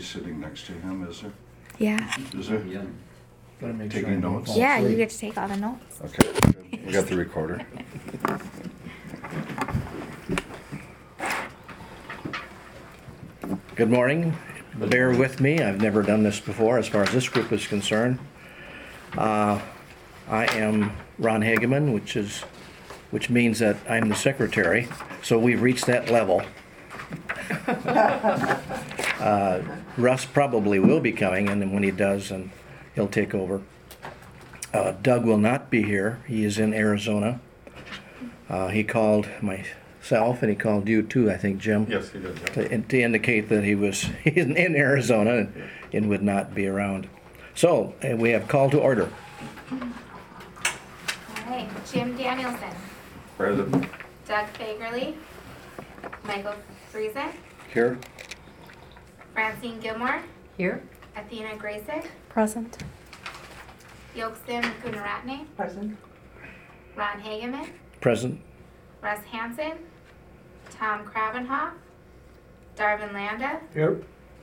sitting next to him, is there? Yeah. Is there? Yeah. Gotta make sure Taking I don't notes? fall Yeah, you asleep. get to take all the notes. Okay, good. We got the recorder. Good morning. Bear with me. I've never done this before as far as this group is concerned. I am Ron Hageman, which means that I'm the secretary. So we've reached that level. Russ probably will be coming, and then when he does, and he'll take over. Doug will not be here. He is in Arizona. He called myself, and he called you too, I think, Jim. Yes, he did. To indicate that he was in Arizona and would not be around. So, we have call to order. All right, Jim Danielson, Present. Doug Fagerly, Michael Friesen, Here. Francine Gilmore, Here. Athena Graysick, Present. Yoksim Gunaratne, Present. Ron Hageman, Present. Russ Hansen, Tom Krabenhoff, Darvin Landa, Here.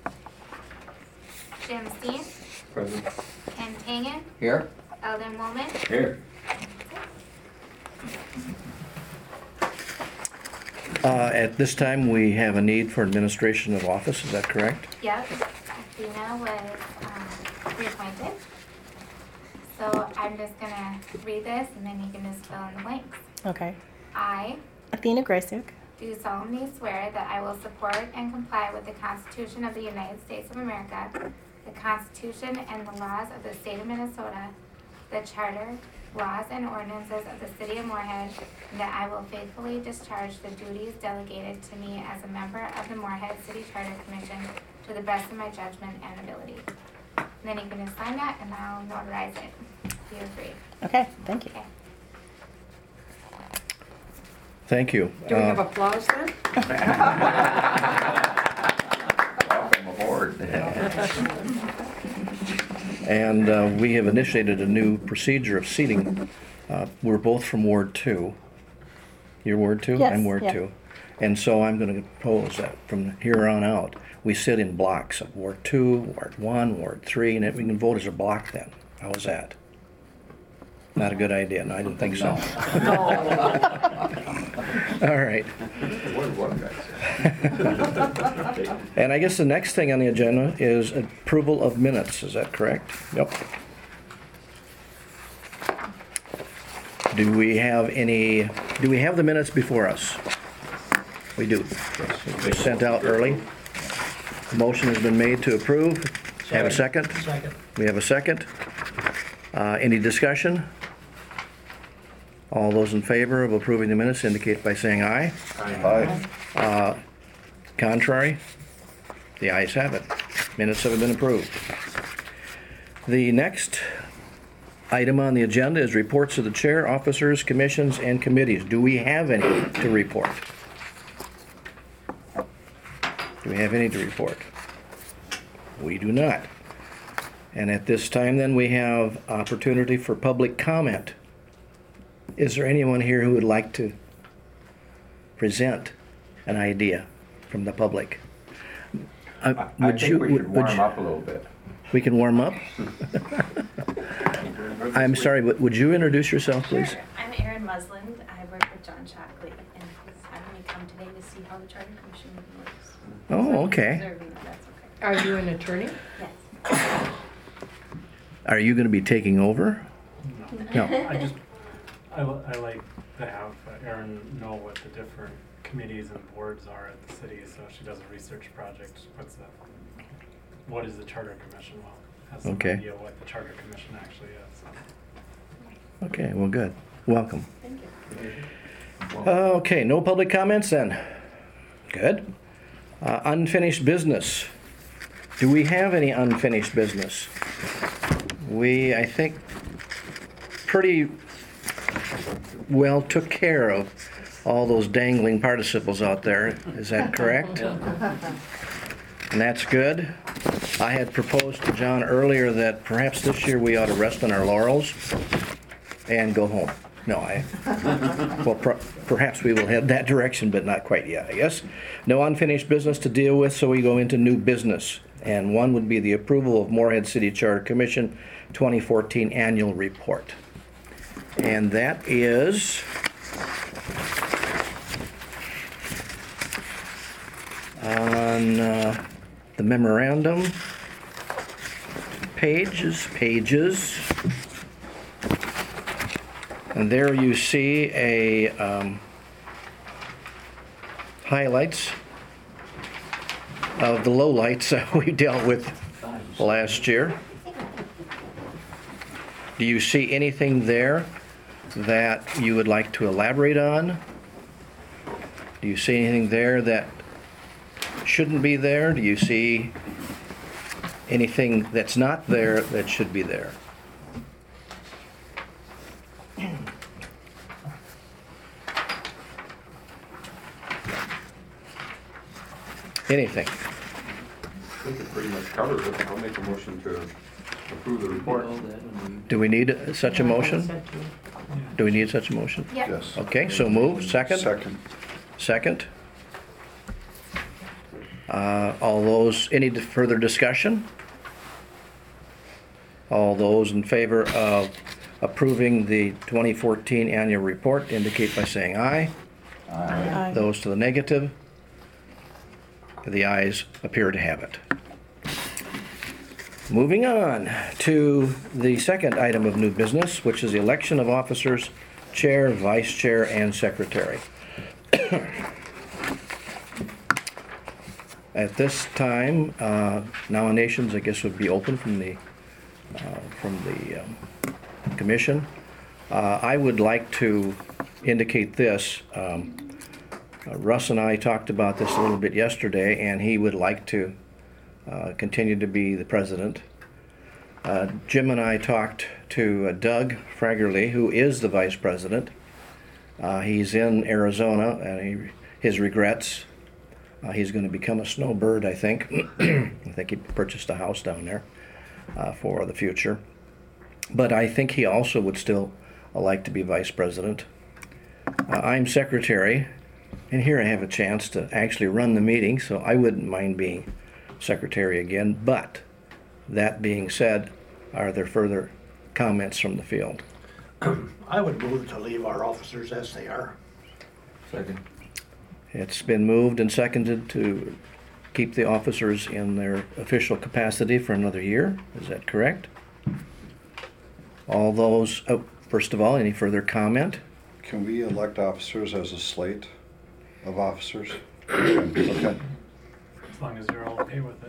Jim Steen, Present. Ken Tangen, Here. Eldon Woolman. Here. At this time, we have a need for administration of office, is that correct? Yep, Athena was reappointed. So I'm just gonna read this and then you can just fill in the blanks. Okay. I Athena Graysick. do solemnly swear that I will support and comply with the Constitution of the United States of America, the Constitution and the laws of the state of Minnesota, the charter, laws and ordinances of the city of Moorhead, and that I will faithfully discharge the duties delegated to me as a member of the Moorhead City Charter Commission to the best of my judgment and ability. And then you can just sign that and I'll notarize it. Feel free. Okay, thank you. Okay. Thank you. Do we have applause then? Welcome aboard. And we have initiated a new procedure of seating. We're both from Ward 2. You're Ward 2? Yes, I'm Ward yeah. 2. And so I'm going to propose that from here on out, we sit in blocks of Ward 2, Ward 1, Ward 3, and then we can vote as a block then. How was that? Not a good idea. No, I didn't think so. All right. What did one guy say? And I guess the next thing on the agenda is approval of minutes. Is that correct? Yep. Do we have the minutes before us? We do. They were sent out early. Motion has been made to approve. Have a second? Second. We have a second. Any discussion? All those in favor of approving the minutes indicate by saying aye. Aye. Contrary? The ayes have it. Minutes have been approved. The next item on the agenda is reports of the chair, officers, commissions, and committees. Do we have any to report? Do we have any to report? We do not. And at this time, then, we have opportunity for public comment. Is there anyone here who would like to present an idea from the public? I think we should warm up a little bit. We can warm up? I'm sorry, but would you introduce yourself, please? Sure. I'm Erin Musland. I work with John Shockley, and he's having me come today to see how the Charter Commission works. Oh, So I'm okay. observing if that's okay. Are you an attorney? Yes. Are you going to be taking over? No. I like to have Erin know what the different committees and boards are at the city, so if she does a research project, what is the Charter Commission? Well, has some Okay. idea what the Charter Commission actually is. Okay, well, good. Welcome. Thank you. Okay, no public comments then? Good. Unfinished business. Do we have any unfinished business? We, I think, pretty well took care of all those dangling participles out there. Is that correct? And that's good. I had proposed to John earlier that perhaps this year we ought to rest on our laurels and go home. No, well, perhaps we will head that direction, but not quite yet, I guess. No unfinished business to deal with, so we go into new business. And one would be the approval of Moorhead City Charter Commission 2014 Annual Report. And that is on the memorandum pages. And there you see a highlights of the lowlights that we dealt with last year. Do you see anything there that you would like to elaborate on? Do you see anything there that shouldn't be there? Do you see anything that's not there that should be there? Anything? I think it pretty much covers it. I'll make a motion to approve the report. Do we need such a motion? Do we need such a motion? Yep. Yes. Okay, so move. Second? Second. Second. All those, any further discussion? All those in favor of approving the 2014 annual report indicate by saying aye. Aye. Those to the negative? The ayes appear to have it. Moving on to the second item of new business, which is the election of officers, chair, vice chair, and secretary. At this time, nominations, I guess, would be open from the commission. I would like to indicate this. Russ and I talked about this a little bit yesterday, and he would like to continue to be the president. Jim and I talked to Doug Fragerly, who is the vice president. He's in Arizona, and his regrets. He's going to become a snowbird, I think. I think he purchased a house down there for the future. But I think he also would still like to be vice president. I'm secretary, and here I have a chance to actually run the meeting, so I wouldn't mind being secretary again. But that being said, are there further comments from the field? I would move to leave our officers as they are. Second. It's been moved and seconded to keep the officers in their official capacity for another year. Is that correct? All those, first of all, any further comment? Can we elect officers as a slate of officers? Okay. As long as you're all okay with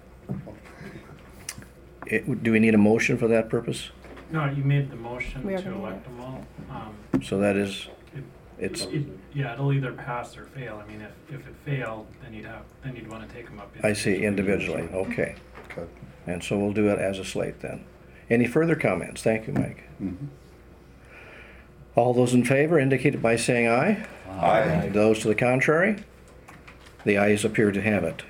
it. Do we need a motion for that purpose? No, you made the motion We to already did. elect them all. So that is, it's, Yeah, it'll either pass or fail. I mean, if it failed, then you'd want to take them up. I see, individually, okay. Okay. And so we'll do it as a slate then. Any further comments? Thank you, Mike. Mhm. All those in favor indicate by saying aye. Aye. Those to the contrary? The ayes appear to have it.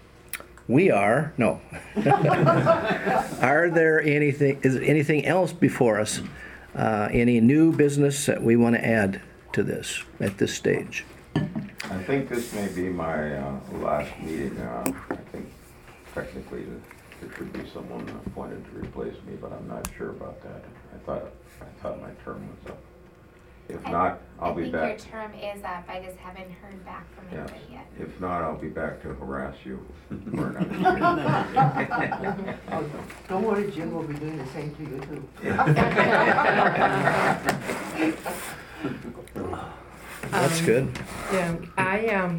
No. Are there is anything else before us? Any new business that we want to add to this at this stage? I think this may be my last meeting. I think technically there should be someone appointed to replace me, but I'm not sure about that. I thought my term was up. If not, I'll be back. I think your term is up, I just haven't heard back from Yeah. anybody yet. If not, I'll be back to harass you for another year. Oh, don't worry, Jim will be doing the same to you too. That's good. Yeah,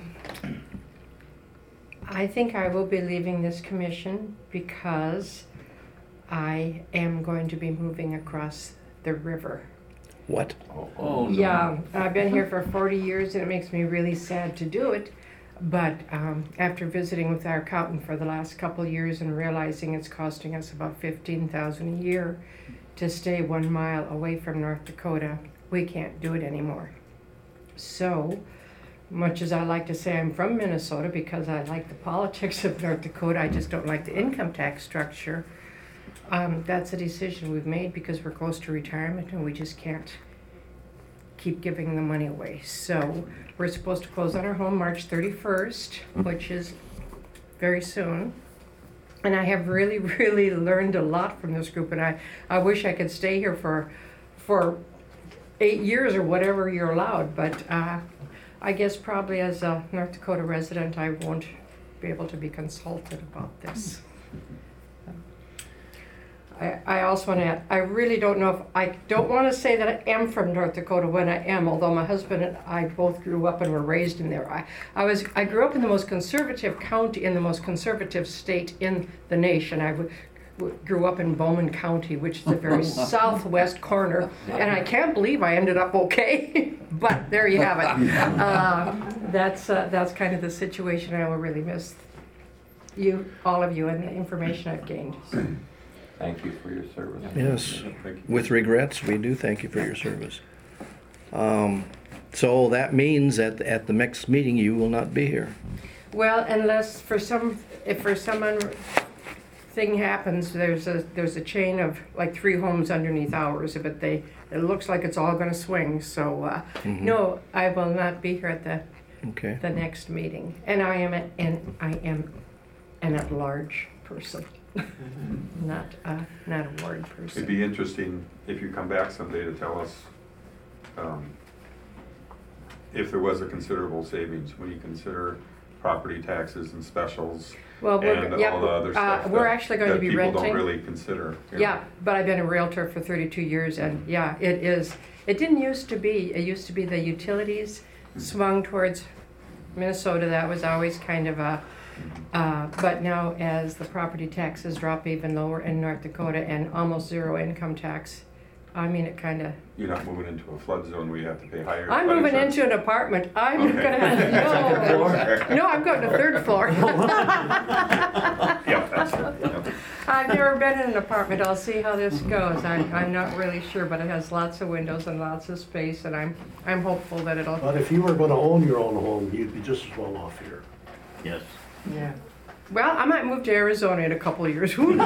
I think I will be leaving this commission because I am going to be moving across the river. What? Oh, no. Yeah, I've been here for 40 years and it makes me really sad to do it. But after visiting with our accountant for the last couple of years and realizing it's costing us about $15,000 a year to stay 1 mile away from North Dakota, we can't do it anymore. So, much as I like to say I'm from Minnesota because I like the politics of North Dakota, I just don't like the income tax structure. That's a decision we've made because we're close to retirement and we just can't keep giving the money away. So we're supposed to close on our home March 31st, which is very soon. And I have really, really learned a lot from this group, and I wish I could stay here for 8 years or whatever you're allowed, but I guess probably as a North Dakota resident, I won't be able to be consulted about this. I also want to add, I really don't know if, I don't want to say that I am from North Dakota when I am, although my husband and I both grew up and were raised in there. I grew up in the most conservative county, in the most conservative state in the nation. I grew up in Bowman County, which is the very southwest corner, and I can't believe I ended up okay, but there you have it. That's kind of the situation. I will really miss you, all of you, and the information I've gained. Thank you for your service. Yes, Thank you. with regrets, we do thank you for your service. So that means that at the next meeting, you will not be here. Well, unless if for some thing happens, there's a chain of like 3 homes underneath ours, but it looks like it's all gonna swing, so, no, I will not be here at Okay. the next meeting. And I am an at-large person, not a ward It'd person. be interesting if you come back someday to tell us if there was a considerable savings when you consider property taxes and specials Well, and all the other stuff we're actually going to be that people renting. don't really consider. you know. Yeah, but I've been a realtor for 32 years, and yeah, it is. It didn't used to be. It used to be the utilities swung towards Minnesota. That was always kind of a. But now, as the property taxes drop even lower in North Dakota and almost zero income tax, I mean, it kind of. You're not moving into a flood zone where you have to pay higher. I'm flood moving insurance. into an apartment. I'm Okay. gonna have no. I'm going to 3rd floor. Yeah, that's it. Yeah. I've never been in an apartment. I'll see how this goes. I'm not really sure, but it has lots of windows and lots of space, and I'm hopeful that it'll. But if you were gonna own your own home, you'd be just as well off here. Yes. Yeah. Well, I might move to Arizona in a couple of years. Who knows?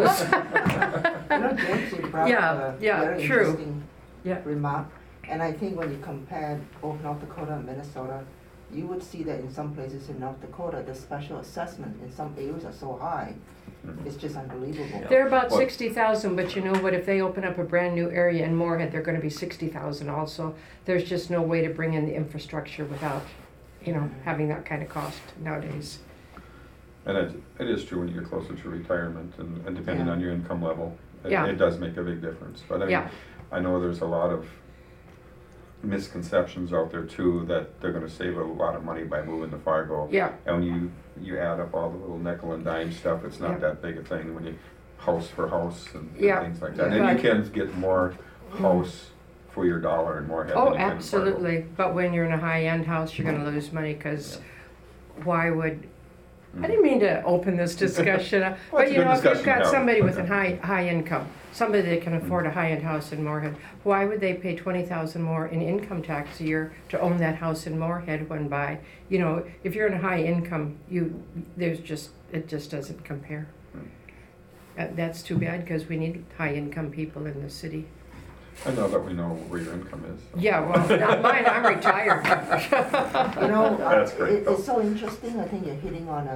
James, you brought Yeah, up a yeah, very true. interesting Yeah. remark. And I think when you compare both North Dakota and Minnesota, you would see that in some places in North Dakota, the special assessment in some areas are so high, it's just unbelievable. They're about Well- 60,000, but you know what? If they open up a brand new area in Moorhead, they're going to be 60,000 also. There's just no way to bring in the infrastructure without, having that kind of cost nowadays. And it is true when you get closer to retirement and depending Yeah. on your income level, Yeah. it does make a big difference. But I mean, Yeah. I know there's a lot of misconceptions out there too, that they're gonna save a lot of money by moving to Fargo. Yeah. And when you add up all the little nickel and dime stuff, it's not Yeah. that big a thing when you house for house and Yeah. things like that. Yeah. And you can get more house for your dollar and more head Oh, than you can in Fargo. absolutely. But when you're in a high-end house, you're going to lose money because why would... I didn't mean to open this discussion, Well, but it's a you good know, if you've discussion got to have. somebody with a high income, somebody that can afford a high-end house in Moorhead, why would they pay $20,000 more in income tax a year to own that house in Moorhead when if you're in a high income, it just doesn't compare. That's too bad because we need high-income people in the city. I know that we know where your income is. Yeah, well, not mine, I'm retired. That's great, though. It's so interesting. I think you're hitting on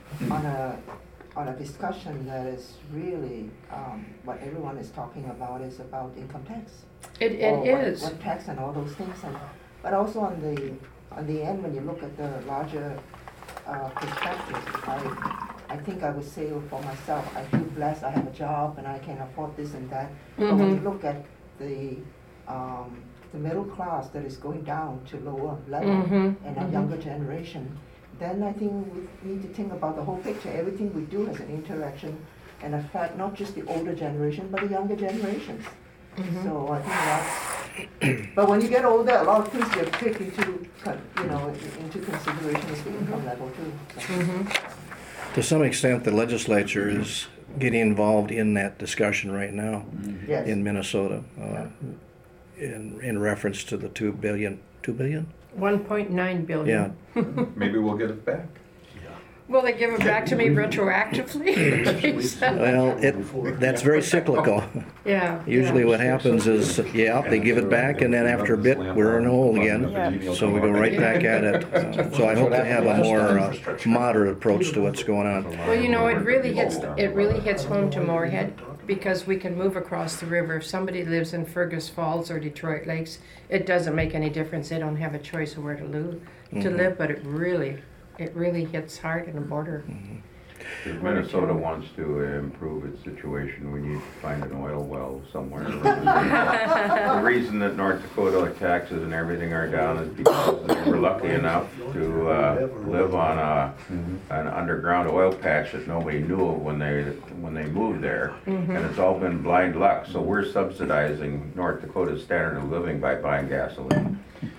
a discussion that is really what everyone is talking about is about income tax. It is. What tax and all those things, but also on the end when you look at the larger perspective, I think I would say for myself, I feel blessed. I have a job and I can afford this and that. But when you look at the middle class that is going down to lower level and a younger generation, then I think we need to think about the whole picture. Everything we do has an interaction and affect not just the older generation, but the younger generations. So I think that's. But when you get older, a lot of things you have to take into consideration is the income level too. So. To some extent, the legislature is getting involved in that discussion right now Yes. in Minnesota, in reference to the $2 billion? 1.9 billion. Yeah. Maybe we'll get it back. Will they give it back to me retroactively? Well, that's very cyclical. Yeah. Usually what happens is, they give it back, and then after a bit, we're in a hole again. So we go right back at it. So I hope they have a more moderate approach to what's going on. Well, you know, it really hits home to Moorhead, because we can move across the river. If somebody lives in Fergus Falls or Detroit Lakes, it doesn't make any difference. They don't have a choice of where to live, but it really hits hard in the border. If Minnesota wants to improve its situation, we need to find an oil well somewhere. The reason that North Dakota taxes and everything are down is because they were lucky enough to live on an underground oil patch that nobody knew of when they moved there, and it's all been blind luck. So we're subsidizing North Dakota's standard of living by buying gasoline.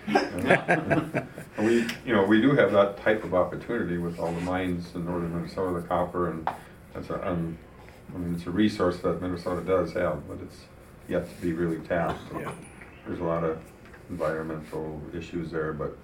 We do have that type of opportunity with all the mines in northern Minnesota, the copper, and that's it's a resource that Minnesota does have, but it's yet to be really tapped. So there's a lot of environmental issues there, but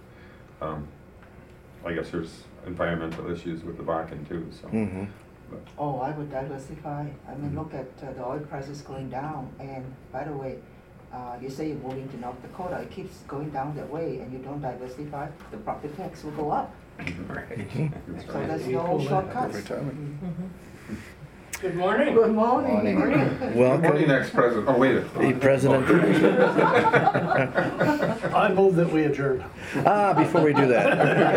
I guess there's environmental issues with the Bakken too. So. Oh, I would diversify. I mean, look at the oil prices going down, and by the way, you say you're moving to North Dakota, it keeps going down that way, and you don't diversify, the property tax will go up. Right. So there's no shortcuts. Good morning. Good morning. Welcome. Morning, next president. Oh, wait. President. I move that we adjourn. Before we do that.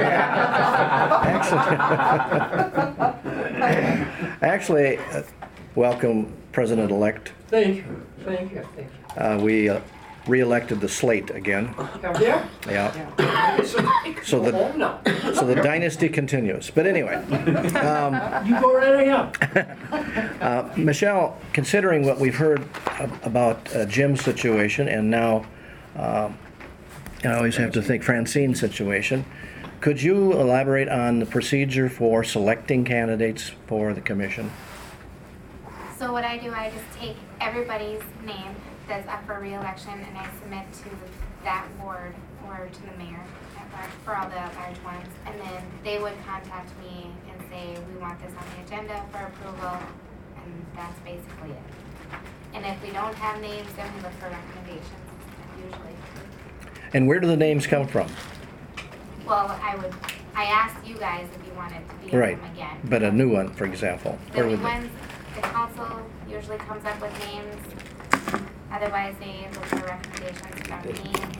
Actually, welcome President-elect. Thank you. We re-elected the slate again. Yeah? Yeah. So the dynasty continues. But anyway. You go right ahead. Michelle, considering what we've heard about Jim's situation, and now I always have to think Francine's situation, could you elaborate on the procedure for selecting candidates for the commission? So what I do, I just take everybody's name that's up for re-election and I submit to that board or to the mayor at large for all the large ones. And then they would contact me and say, we want this on the agenda for approval, and that's basically it. And if we don't have names, then we look for recommendations, usually. And where do the names come from? Well, I asked you guys if you wanted to be in Right, them again. but a new one, for example. The Where new would they- ones, the council usually comes up with names. Otherwise, they look for recommendations from me and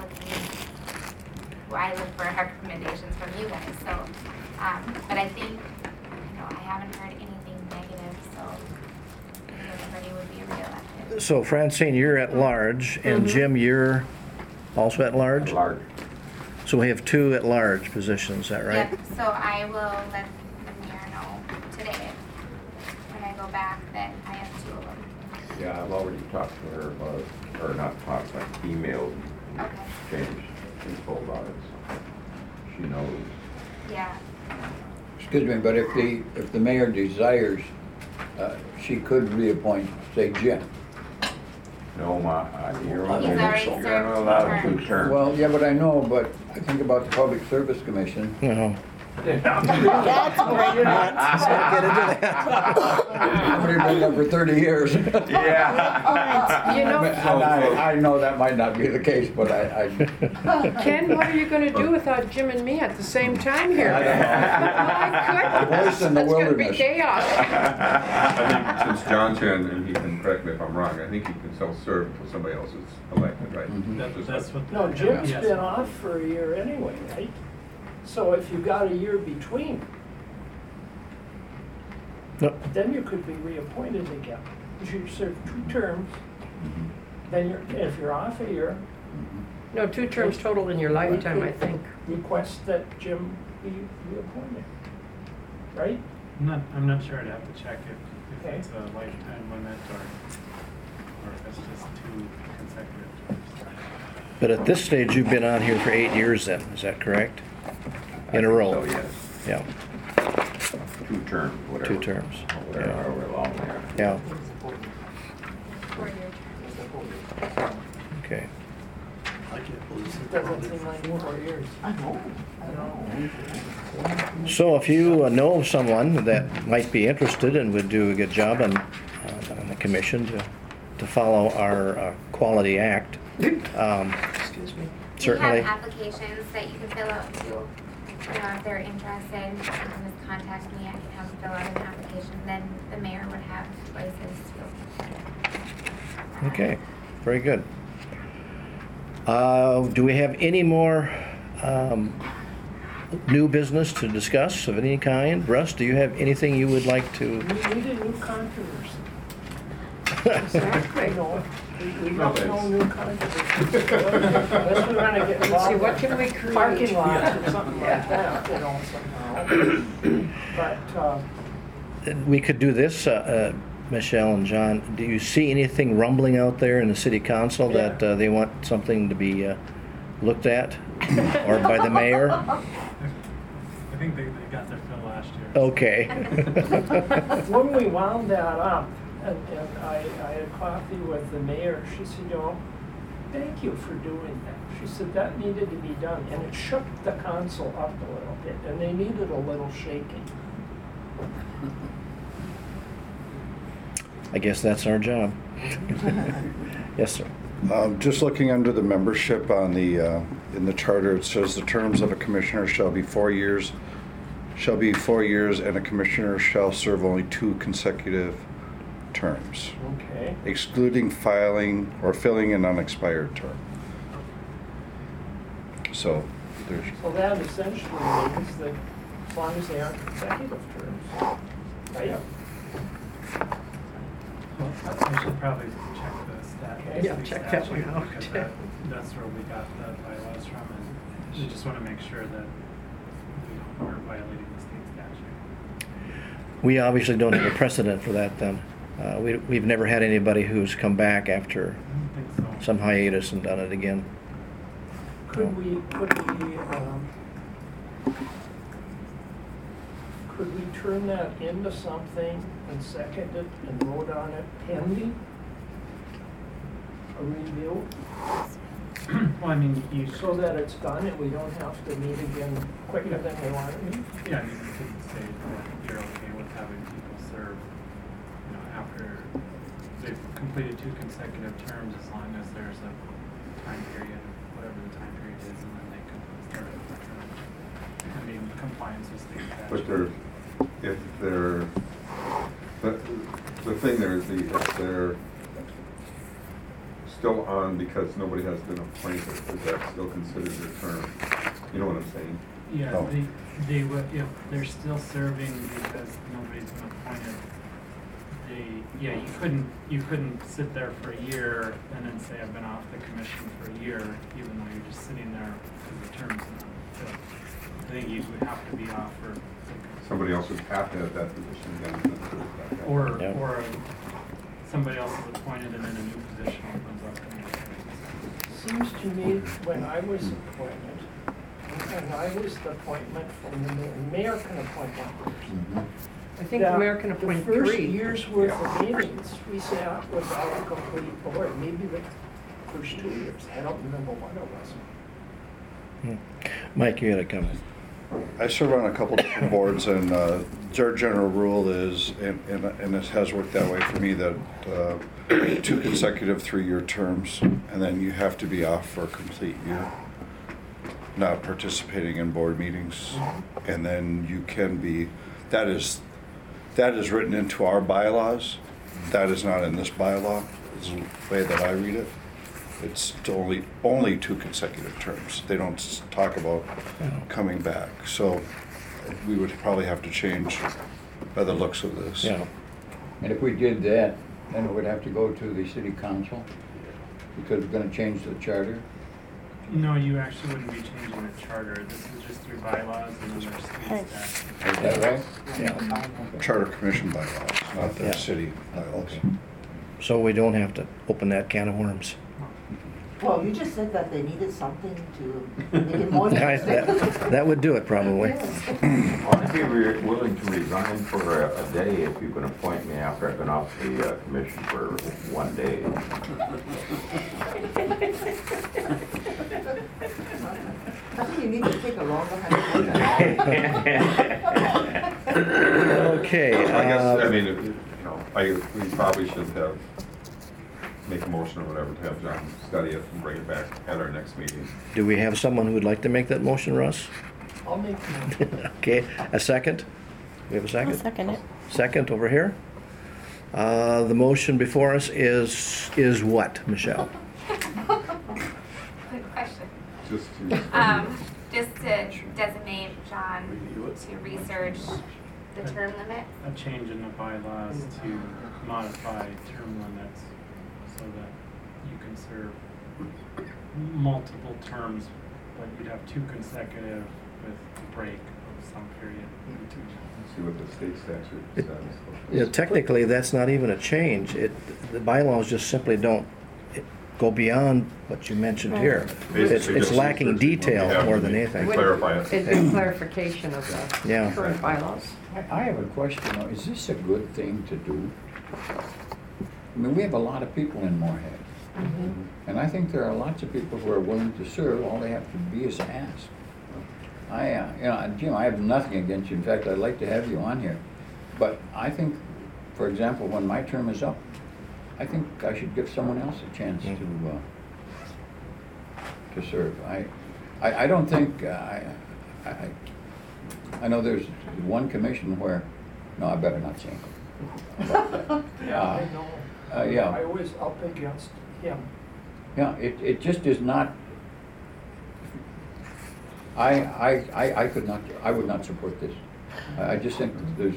I look for recommendations from you guys. So, but I think, I haven't heard anything negative, so everybody would be reelected. So Francine, you're at large, and Jim, you're also at large? At large. So we have two at large positions, is that right? Yep, so I will let the mayor know today, when I go back, that I have two of them. Yeah, I've already talked to her about it, or not talked, but emailed, Okay. changed info about it, so she knows. Yeah. Excuse me, but if the mayor desires, she could reappoint, say, Jim. No, you're He's already only served allowed 2 2 terms. Well, yeah, but I know, but I think about the Public Service Commission. No. That's a great one. Let's not get into that. I've already been there for 30 years. Yeah. You know, I know that might not be the case, but Ken, what are you gonna do without Jim and me at the same time here? My goodness, Voice in the that's gonna be wilderness. chaos. I think since John's here, and he can correct me if I'm wrong, I think he can self-serve until somebody else is elected, right? That's what. No, Jim's Yes. been off for a year anyway, right? So if you got a year between, No. then you could be reappointed again. If you serve 2 terms, then if you're off a year, No, 2 terms total in your lifetime, I think. request that Jim be reappointed, right? I'm not sure. I'd have to check if Okay. it's a lifetime limit or if it's just 2 consecutive terms. But at this stage, you've been on here for 8 years then, is that correct? In a row? So, yes, Yeah, 2 terms, whatever. 2 terms. Whatever, Yeah. however long they are. Yeah, 4-year terms. okay. It doesn't seem like 4 years. I know. So if you know of someone that might be interested and would do a good job on the commission to follow our Quality Act, Excuse me. certainly. We have applications that you can fill out too. You know, if they're interested, you can just contact me. I can have them fill out an application. Then the mayor would have places to. Okay, very good. Do we have any more new business to discuss of any kind? Russ, do you have anything you would like to? We need a new controversy. Exactly. You know, we don't know new controversy. Unless we want to get involved See, what in can we create? parking lots or something Yeah. like that, you know, somehow. But, We could do this, Michelle and John. Do you see anything rumbling out there in the city council that they want something to be looked at, or by the mayor? I think they got their fill last year. Okay. when we wound that up, and I had coffee with the mayor, she said, you know, thank you for doing that. She said that needed to be done, and it shook the council up a little bit, and they needed a little shaking. I guess that's our job. Yes, sir. Just looking under the membership on the, in the charter, it says the terms of a commissioner shall be 4 years, and a commissioner shall serve only 2 consecutive terms, Okay. excluding filing or filling an unexpired term. So there's, So that essentially means that as long as they aren't consecutive terms, right? I should probably check the statute. Yeah, check that one out. Because that's where we got the bylaws from, and we just want to make sure that we aren't violating the state statute. We obviously don't have a precedent for that then. We've never had anybody who's come back after I don't think so. some hiatus and done it again. Could we turn that into something and second it and vote on it pending a review? Well, I mean, you So that it's done and we don't have to meet again quicker than we want to meet? yeah, I mean, you could say that you're okay with having people serve, you know, after they've completed 2 consecutive terms, as long as there's a time period, whatever the time period is, and then they can start another term. I mean, compliance with state statute. But if they're, the thing there is if they're still on because nobody has been appointed, is that still considered their term? You know what I'm saying? Yeah, Oh. they would, if they're still serving because nobody's been appointed, you couldn't sit there for a year and then say, I've been off the commission for a year, even though you're just sitting there because the term's not filled. I think you would have to be off for, Somebody else would have to have that position again. or Yeah. somebody else is appointed and then a new position opens up. Seems to me when I was appointed, and I was the appointment from the mayor can appoint one person. I think the mayor can appoint The first 3. year's worth of meetings, we sat without a complete board, maybe the first 2 years, I don't remember what it was. Mike, you had a comment. I serve on a couple different boards, and our general rule is, and it has worked that way for me, that 2 consecutive 3-year terms, and then you have to be off for a complete year, not participating in board meetings, and then you can be. That is written into our bylaws. That is not in this bylaw. Is the way that I read it. It's only 2 consecutive terms. They don't talk about coming back. So we would probably have to change by the looks of this. Yeah. And if we did that, then it would have to go to the city council, because we're gonna change the charter. No, you actually wouldn't be changing the charter. This is just your bylaws and then there's state statute. Is that right? Yeah. Charter Commission bylaws, not the Yeah. city bylaws. So we don't have to open that can of worms. Well, you just said that they needed something to make it more interesting. That would do it, probably. I'd be willing to resign for a day if you can appoint me after I've been off the commission for 1 day. I think you need to take a longer honeymoon. Okay. I guess, I mean, you know, we probably should have, make a motion or whatever to have John study it and bring it back at our next meeting. Do we have someone who would like to make that motion, Russ? I'll make the motion. Okay, a second? We have a second? I'll second it. Second over here. The motion before us is what, Michelle? Good question. Just to, Just to designate John to research the term limit. A change in the bylaws to modify term limits so that you can serve multiple terms, but you'd have 2 consecutive with a break of some period in between. see what the state statute says. Yeah, technically, that's not even a change. The bylaws just simply don't go beyond what you mentioned here. Basically It's just lacking research. detail Yeah, more than we anything. clarify it. It'd be clarification of the Yeah. current bylaws. I have a question, though. Is this a good thing to do? I mean, we have a lot of people in Moorhead. And I think there are lots of people who are willing to serve. All they have to be is ask. Jim, I have nothing against you. In fact, I'd like to have you on here. But I think, for example, when my term is up, I think I should give someone else a chance to serve. I don't think, I know there's one commission where, no, I better not say about that. Yeah, I know. Yeah. I was up against him. Yeah, it just is not, I could not, I would not support this. I just think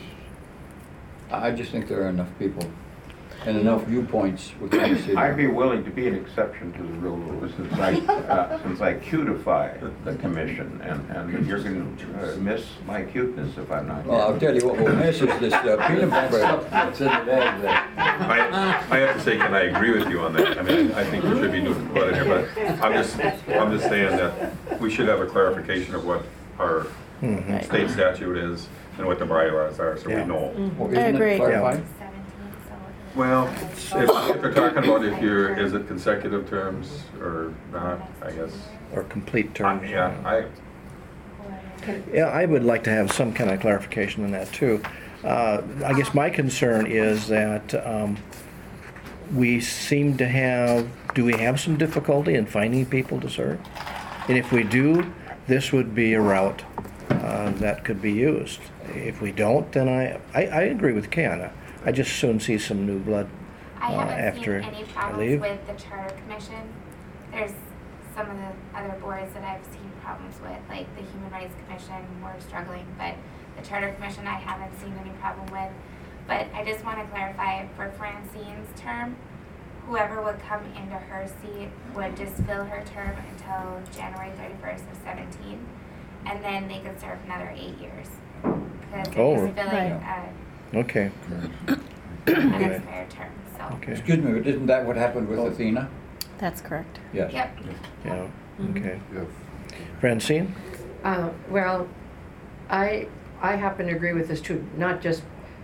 there are enough people and enough viewpoints within the city. I'd be willing to be an exception to the real rule since I cutify the commission, and you're going to miss my cuteness if I'm not. Well, I'll tell you what we'll miss is this peanut butter that's in the bag there. I have to say, can I agree with you on that? I mean, I think we should be doing it in here, but I'm just saying that we should have a clarification of what our state statute is and what the bylaws are, so we know. Well, I isn't it agree. clarified? 17, so. Well, if they're talking about is it consecutive terms or not, I guess. Or complete terms. Yeah, Yeah, I would like to have some kind of clarification on that too. I guess my concern is that we seem to have, do we have some difficulty in finding people to serve? And if we do, this would be a route that could be used. If we don't, then I agree with Ken. I just soon see some new blood I haven't after seen any I problems leave. with the Charter Commission. There's some of the other boards that I've seen problems with, like the Human Rights Commission, we're struggling, but the Charter Commission I haven't seen any problem with. But I just want to clarify, for Francine's term, whoever would come into her seat would just fill her term until January 31st of 17, and then they could serve another 8 years. Because they're just filling Okay. an expired term, so. Okay. Excuse me, but isn't that what happened with Athena? That's correct. Yes. Yep. Yeah. Okay. Yeah. Francine? Well, I happen to agree with this too, not just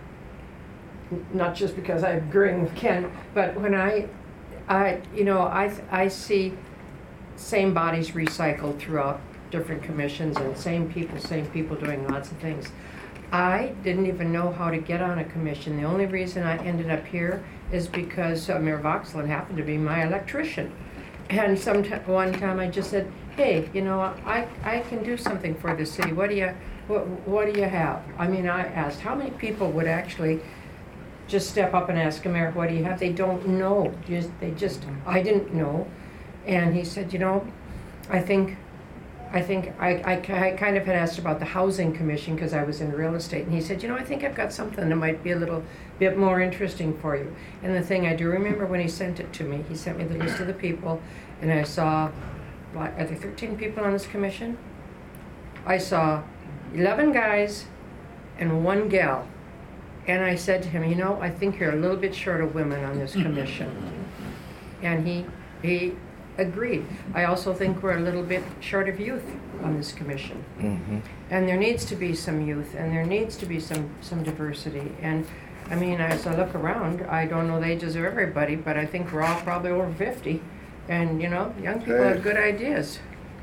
because I'm agreeing with Ken, but when I see same bodies recycled throughout different commissions and same people doing lots of things. I didn't even know how to get on a commission. The only reason I ended up here is because Mayor Voxland happened to be my electrician. And one time I just said, hey, I can do something for the city. What do you have? I mean, I asked how many people would actually just step up and ask a mayor, what do you have? They don't know. I didn't know. And he said, I think I kind of had asked about the housing commission because I was in real estate, and he said, I think I've got something that might be a little bit more interesting for you. And the thing I do remember when he sent it to me, he sent me the list of the people, and I saw, are there 13 people on this commission? I saw 11 guys and 1 gal. And I said to him, I think you're a little bit short of women on this commission. And he agreed. I also think we're a little bit short of youth on this commission. Mm-hmm. And there needs to be some youth, and there needs to be some diversity. And I mean, as I look around, I don't know the ages of everybody, but I think we're all probably over 50. And, you know, young people have good ideas.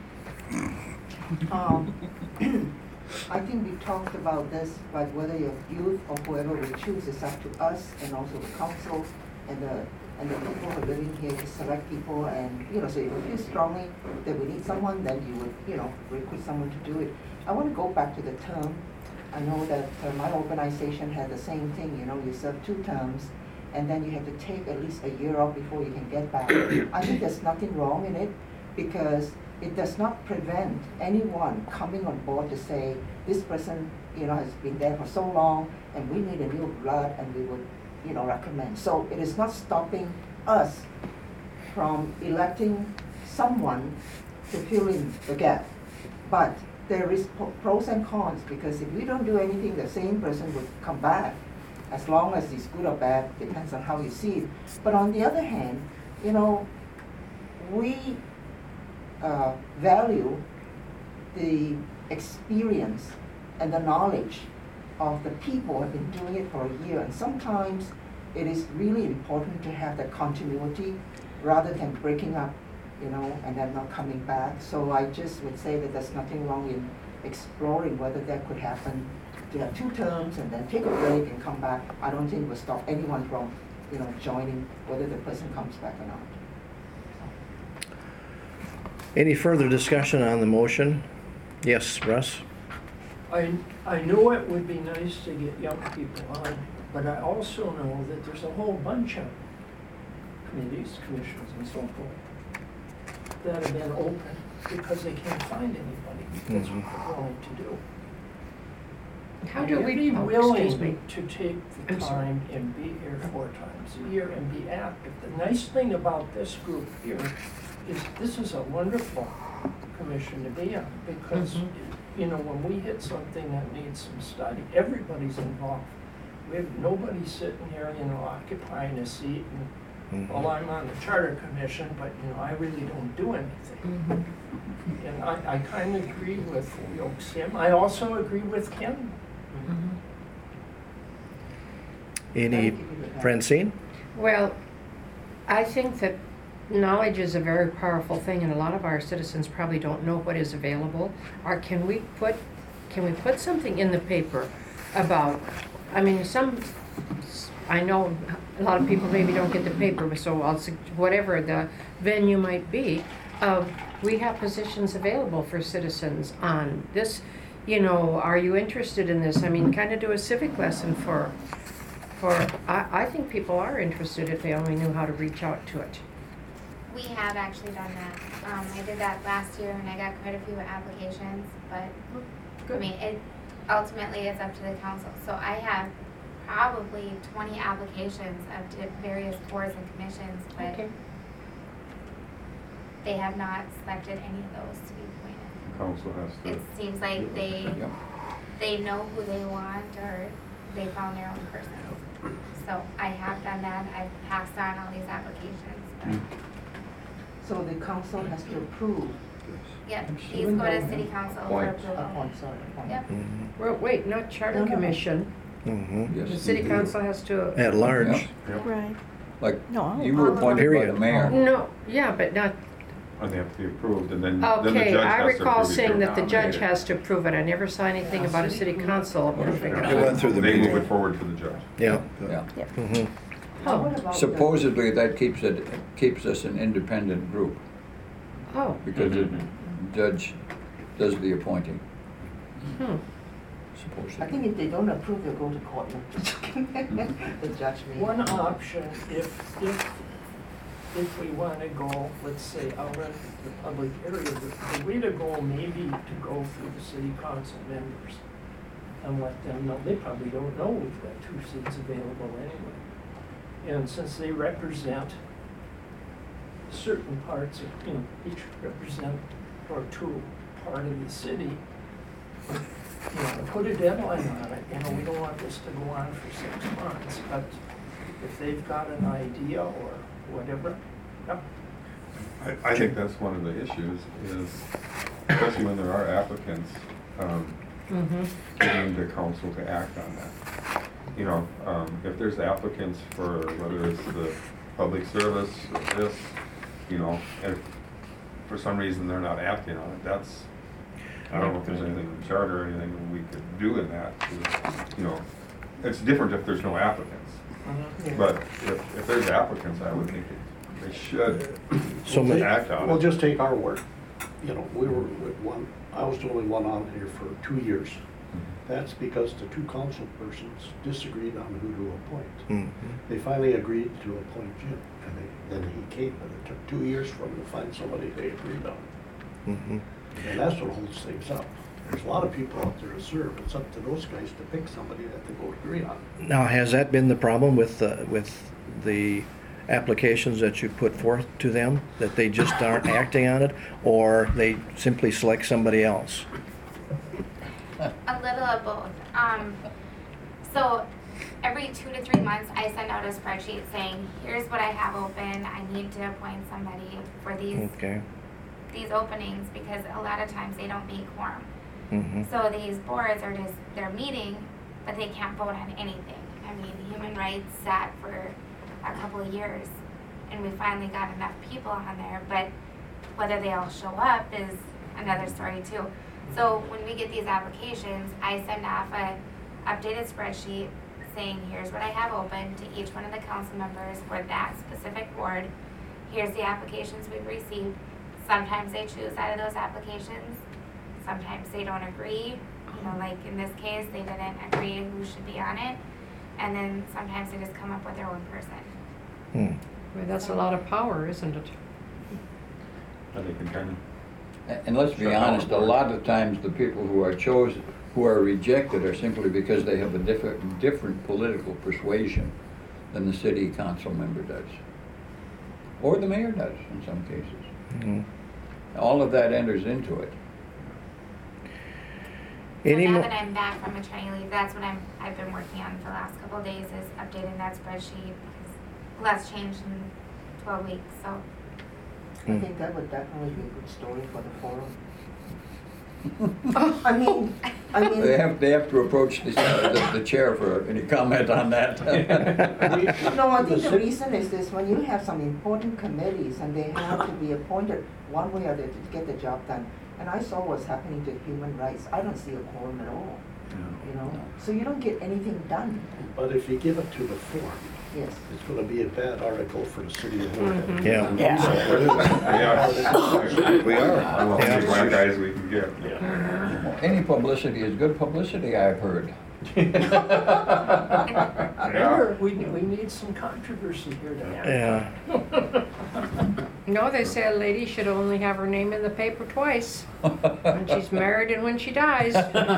I think we talked about this, but whether you're youth or whoever we choose, it's up to us and also the council and the people who are living here to select people. And, you know, so if you feel strongly that we need someone, then you would, you know, recruit someone to do it. I want to go back to the term. I know that my organization had the same thing, you know, you serve 2 terms, and then you have to take at least a year off before you can get back. I think there's nothing wrong in it, because it does not prevent anyone coming on board to say, this person, you know, has been there for so long, and we need a new blood, and we would, you know, recommend. So it is not stopping us from electing someone to fill in the gap. But there is pros and cons, because if we don't do anything, the same person would come back, as long as it's good or bad, depends on how you see it. But on the other hand, you know, we value the experience and the knowledge of the people who have been doing it for a year. And sometimes it is really important to have that continuity rather than breaking up, you know, and then not coming back. So I just would say that there's nothing wrong in exploring whether that could happen, to have 2 terms and then take a break and come back. I don't think it will stop anyone from, you know, joining, whether the person comes back or not. Any further discussion on the motion? Yes, Russ? I know it would be nice to get young people on, but I also know that there's a whole bunch of committees, commissions, and so forth that have been open because they can't find anybody. That's what they're willing to do. How do we be excuse me. willing to take the time and be here 4 times a year and be active? The nice thing about this group here is this is a wonderful commission to be on, because you know, when we hit something that needs some study, everybody's involved. We have nobody sitting here, you know, occupying a seat and well, I'm on the Charter Commission, but you know, I really don't do anything. And I kind of agree with Sim. I also agree with Ken. Any, Francine? Well, I think that knowledge is a very powerful thing, and a lot of our citizens probably don't know what is available. Or can we put something in the paper about, I mean, I know a lot of people maybe don't get the paper, so whatever the venue might be, we have positions available for citizens on this. You know, are you interested in this? I mean, kind of do a civic lesson for I think people are interested if they only knew how to reach out to it. We have actually done that. I did that last year and I got quite a few applications, but I mean, it ultimately is up to the council. So I have probably 20 applications of various boards and commissions, but they have not selected any of those to be appointed. The council has to. It seems like they know who they want, or they found their own person. So I have done that. I've passed on all these applications. But So the council has to approve. yep, these go to city council for approval. Appoint, sorry, appoint. Yep. Well, wait, not Charter Commission. The city council has to. At large. Right. Like, No, you were appointed by the mayor. No, yeah, but not. And they have to be approved, and then the Okay, judge I has to recall approve it. saying that the judge has to approve it. I never saw anything about a city council approving It it. went through the They move meeting. it forward to the judge. Yeah. Yeah. What about the- Supposedly, that keeps us an independent group, Oh, because the judge does the appointing, hmm. I supposedly. think if they don't approve, they'll go to court. The judge may. One option, if we want to go, let's say, out in the public area, the way to go may be to go through the city council members and let them know. They probably don't know we've got 2 seats available anyway. And since they represent certain parts of, you know, each represent or 2 part of the city, you know, put a deadline on it. You know, we don't want this to go on for 6 months, but if they've got an idea or whatever, yep. I think that's one of the issues, is especially when there are applicants, getting the council to act on that. You know, if there's applicants for whether it's the public service or this, you know, if for some reason they're not acting on it, that's, I don't know if there's anything in the charter or anything that we could do in that. You know, it's different if there's no applicants. But if there's applicants, I would think they should act on it. We'll just take our word. You know, we were with one, I was the only one on here for 2 years. That's because the two council persons disagreed on who to appoint. They finally agreed to appoint Jim, and then he came, but it took 2 years for them to find somebody they agreed on. And that's what holds things up. There's a lot of people out there to serve. It's up to those guys to pick somebody that they both agree on. Now, has that been the problem with the applications that you put forth to them, that they just aren't acting on it, or they simply select somebody else? A little of both. So every 2 to 3 months, I send out a spreadsheet saying, here's what I have open. I need to appoint somebody for these openings, because a lot of times they don't meet quorum. So these boards are just, they're meeting, but they can't vote on anything. I mean, human rights sat for a couple of years, and we finally got enough people on there, but whether they all show up is another story too. So when we get these applications, I send off a updated spreadsheet saying, here's what I have open to each one of the council members for that specific board. Here's the applications we've received. Sometimes they choose out of those applications. Sometimes they don't agree. You know, like in this case, they didn't agree who should be on it. And then sometimes they just come up with their own person. Well, that's a lot of power, isn't it? I think in kind And let's be honest, a lot of times the people who are chosen, who are rejected, are simply because they have a different political persuasion than the city council member does. Or the mayor does in some cases. All of that enters into it. So now that I'm back from maternity leave, that's what I've been working on for the last couple of days, is updating that spreadsheet, because lots changed in 12 weeks, so. I think that would definitely be a good story for the forum. I mean. They have to approach the chair for any comment on that. No, I think the reason is this: when you have some important committees and they have to be appointed one way or the other to get the job done. And I saw what's happening to human rights. I don't see a quorum at all. You know, so you don't get anything done. But if you give it to the forum, yes, it's going to be a bad article for the city of Moorhead. we are. I want the black guys we can get. Any publicity is good publicity, I've heard. We need some controversy here tonight. No, they say a lady should only have her name in the paper twice. When she's married and when she dies.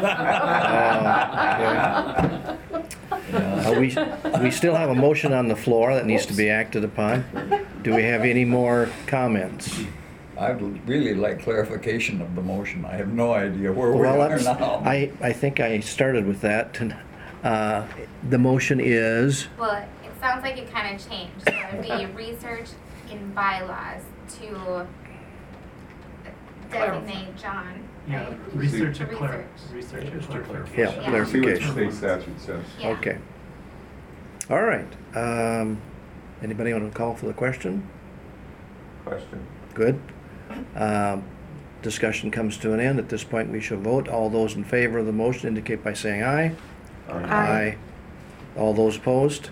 We still have a motion on the floor that needs to be acted upon. Do we have any more comments? I'd really like clarification of the motion. I have no idea where we are now. I think I started with that. The motion is? Well, it sounds like it kind of changed. So it would be research in bylaws to designate John. Yeah, right? research To and research and clarification. Yeah, See what clarification. the state statute says. Yeah. Okay. All right. Anybody want to call for the question? Question. Good. Discussion comes to an end. At this point, we shall vote. All those in favor of the motion indicate by saying aye. Aye. All those opposed?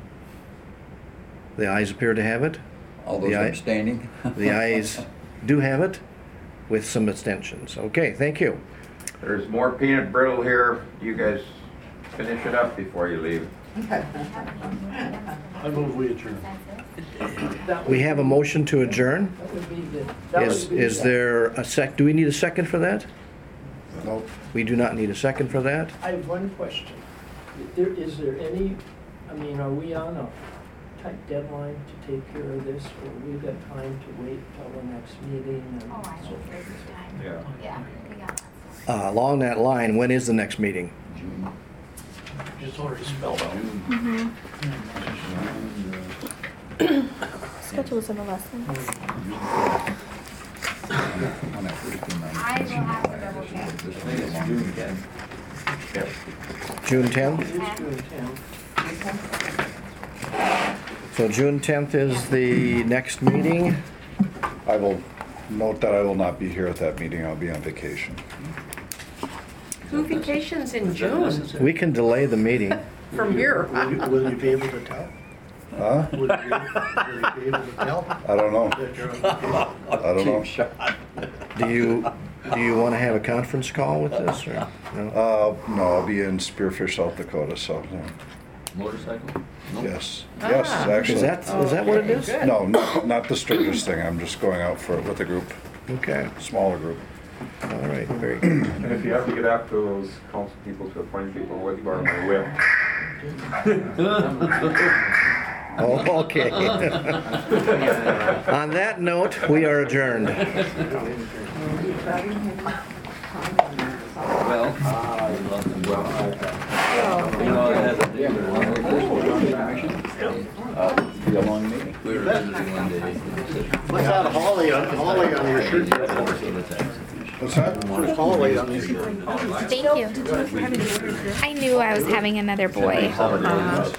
The ayes appear to have it. All those abstaining? The ayes do have it, with some abstentions. Okay, thank you. There's more peanut brittle here. You guys finish it up before you leave. I move we adjourn. We have a motion to adjourn. That would be the. Is there a do we need a second for that? Nope. We do not need a second for that. I have one question. Is there any, I mean, are we on a tight deadline to take care of this, or we've got time to wait till the next meeting and Oh, I so think forth? there's time. Yeah. Yeah, we got that. Along that line, when is the next meeting? It's already spelled out. Schedules and lessons. When I first came on I will council, have to I double just check. said, this will be a long weekend. June 10th? So June 10th is the next meeting. I will note that I will not be here at that meeting. I'll be on vacation. Who vacations in June We can delay the meeting. from here? Will you be able to tell? Huh? Will you be able to tell I don't know. that you're on vacation? I don't know. Do you want to have a conference call with this, or no? No, I'll be in Spearfish, South Dakota, so, Motorcycle? yes. Ah. Yes, Is actually. that what it is? Good. No, not the Sturgis thing. I'm just going out for it with a group, Okay, smaller group. all right, very good. And if you have to get after those council people to appoint people, what you borrow my whip. Oh, okay. On that note, we are adjourned. Be a long meeting. What's that Holly on your shirt? What's that? There's Holly on your shirt. Thank you. I knew I was having another boy.